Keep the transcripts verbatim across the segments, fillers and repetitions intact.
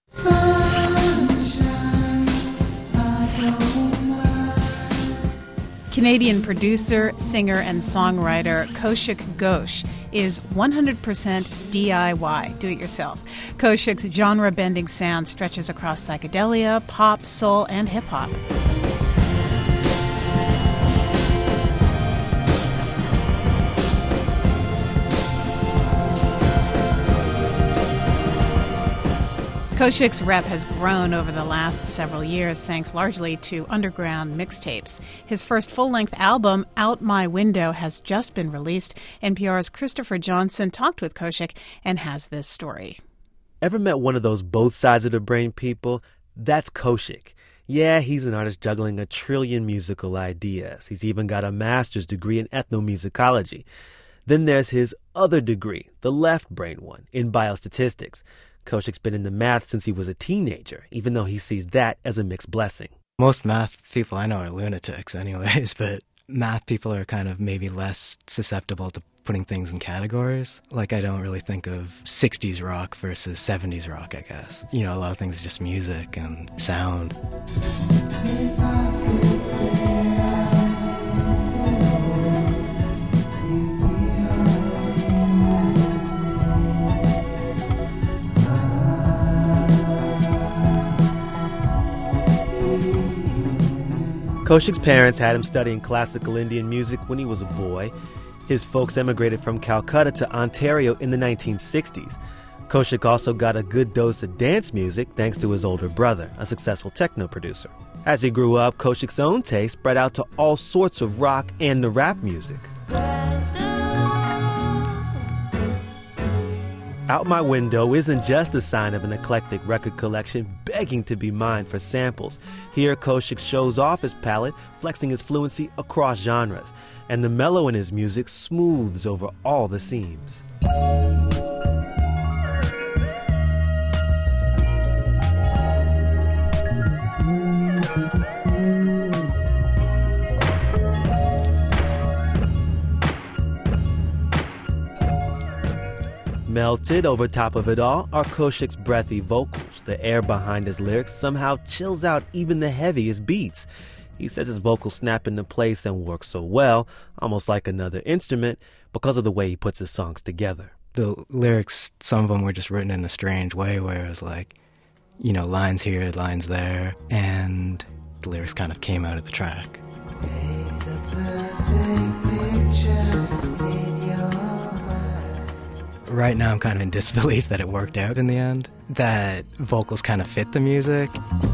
Canadian producer, singer, and songwriter Kaushik Ghosh is one hundred percent D I Y, do-it-yourself. Kaushik's genre-bending sound stretches across psychedelia, pop, soul, and hip-hop. Kaushik's rep has grown over the last several years thanks largely to underground mixtapes. His first full-length album, Out My Window, has just been released. N P R's Christopher Johnson talked with Kaushik and has this story. Ever met one of those both sides of the brain people? That's Kaushik. Yeah, he's an artist juggling a trillion musical ideas. He's even got a master's degree in ethnomusicology. Then there's his other degree, the left brain one, in biostatistics. Kaushik's been into math since he was a teenager, even though he sees that as a mixed blessing. Most math people I know are lunatics anyways, but math people are kind of maybe less susceptible to putting things in categories. Like, I don't really think of sixties rock versus seventies rock, I guess. You know, a lot of things are just music and sound. If I could stay Kaushik's parents had him studying classical Indian music when he was a boy. His folks emigrated from Calcutta to Ontario in the nineteen sixties. Kaushik also got a good dose of dance music thanks to his older brother, a successful techno producer. As he grew up, Kaushik's own taste spread out to all sorts of rock and the rap music. Out My Window isn't just a sign of an eclectic record collection begging to be mined for samples. Here, Kaushik shows off his palette, flexing his fluency across genres, and the mellow in his music smooths over all the seams. Melted over top of it all are Kaushik's breathy vocals. The air behind his lyrics somehow chills out even the heaviest beats. He says his vocals snap into place and work so well, almost like another instrument, because of the way he puts his songs together. The lyrics, some of them were just written in a strange way where it was like, you know, lines here, lines there, and the lyrics kind of came out of the track. Paint a perfect picture in your mind. Right now I'm kind of in disbelief that it worked out in the end, that vocals kind of fit the music.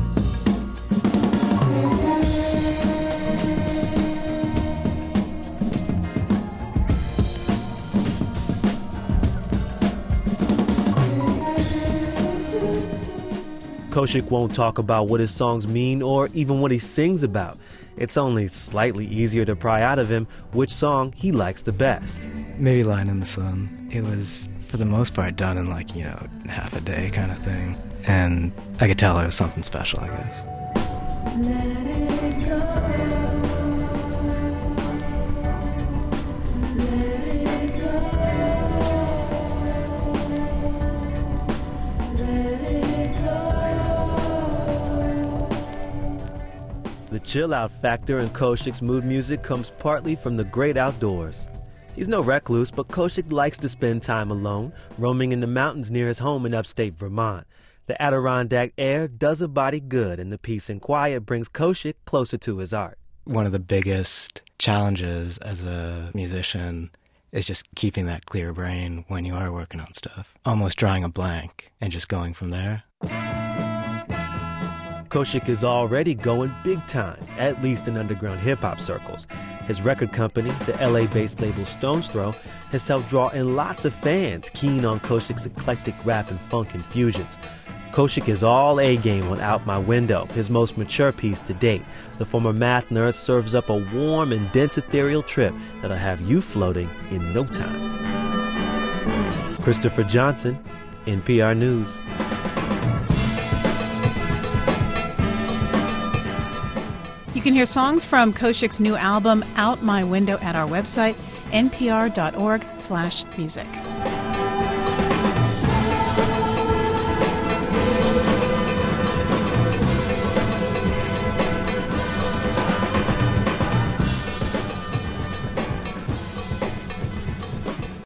Kaushik won't talk about what his songs mean or even what he sings about. It's only slightly easier to pry out of him which song he likes the best. Maybe Line in the Sun. It was, for the most part, done in like, you know, half a day kind of thing. And I could tell it was something special, I guess. Let it go. The chill-out factor in Kaushik's mood music comes partly from the great outdoors. He's no recluse, but Kaushik likes to spend time alone, roaming in the mountains near his home in upstate Vermont. The Adirondack air does a body good, and the peace and quiet brings Kaushik closer to his art. One of the biggest challenges as a musician is just keeping that clear brain when you are working on stuff. Almost drawing a blank and just going from there. Kaushik is already going big time, at least in underground hip-hop circles. His record company, the L A-based label Stone's Throw, has helped draw in lots of fans keen on Kaushik's eclectic rap and funk infusions. Kaushik is all A-game on Out My Window, his most mature piece to date. The former math nerd serves up a warm and dense ethereal trip that'll have you floating in no time. Christopher Johnson, N P R News. You can hear songs from Kaushik's new album, Out My Window, at our website, n p r dot org slash music.